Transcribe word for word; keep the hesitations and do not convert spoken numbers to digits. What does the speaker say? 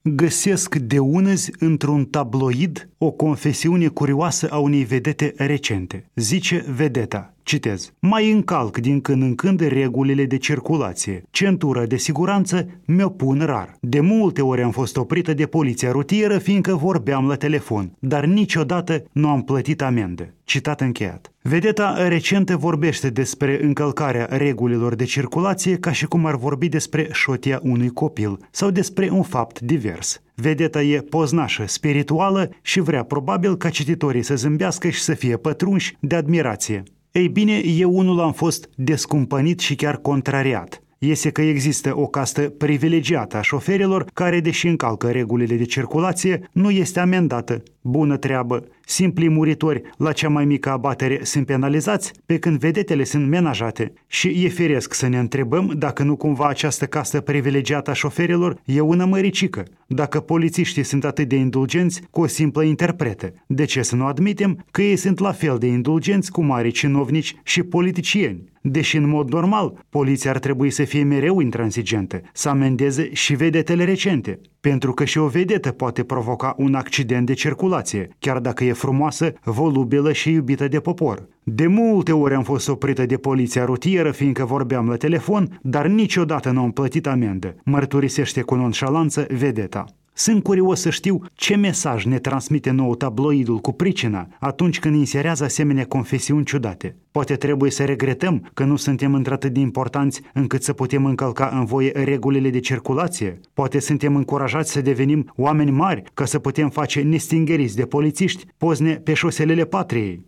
Găsesc de unăzi într-un tabloid o confesiune curioasă a unei vedete recente. Zice vedeta, citez: mai încalc din când în când regulile de circulație. Centura de siguranță mi-o pun rar. De multe ori am fost oprită de poliția rutieră fiindcă vorbeam la telefon, dar niciodată nu am plătit amendă. Citat încheiat. Vedeta recentă vorbește despre încălcarea regulilor de circulație ca și cum ar vorbi despre șotia unui copil sau despre un fapt divers. Vedeta e poznașă, spirituală și vrea probabil ca cititorii să zâmbească și să fie pătrunși de admirație. Ei bine, eu unul am fost descumpănit și chiar contrariat. Iese că există o castă privilegiată a șoferilor care, deși încalcă regulile de circulație, nu este amendată. Bună treabă! Simplii muritori la cea mai mică abatere sunt penalizați, pe când vedetele sunt menajate. Și e firesc să ne întrebăm dacă nu cumva această castă privilegiată a șoferilor e una măricică. Dacă polițiștii sunt atât de indulgenți cu o simplă interpretă, de ce să nu admitem că ei sunt la fel de indulgenți cu mari cinovnici și politicieni? Deși în mod normal, poliția ar trebui să fie mereu intransigentă, să amendeze și vedetele recente, pentru că și o vedetă poate provoca un accident de circulație, chiar dacă e frumoasă, volubilă și iubită de popor. De multe ori am fost oprită de poliția rutieră fiindcă vorbeam la telefon, dar niciodată nu am plătit amendă, mărturisește cu nonșalanță vedeta. Sunt curios să știu ce mesaj ne transmite nou tabloidul cu pricina atunci când inserează asemenea confesiuni ciudate. Poate trebuie să regretăm că nu suntem într-atât de importanți încât să putem încălca în voie regulile de circulație? Poate suntem încurajați să devenim oameni mari ca să putem face nestingeriți de polițiști pozne pe șoselele patriei?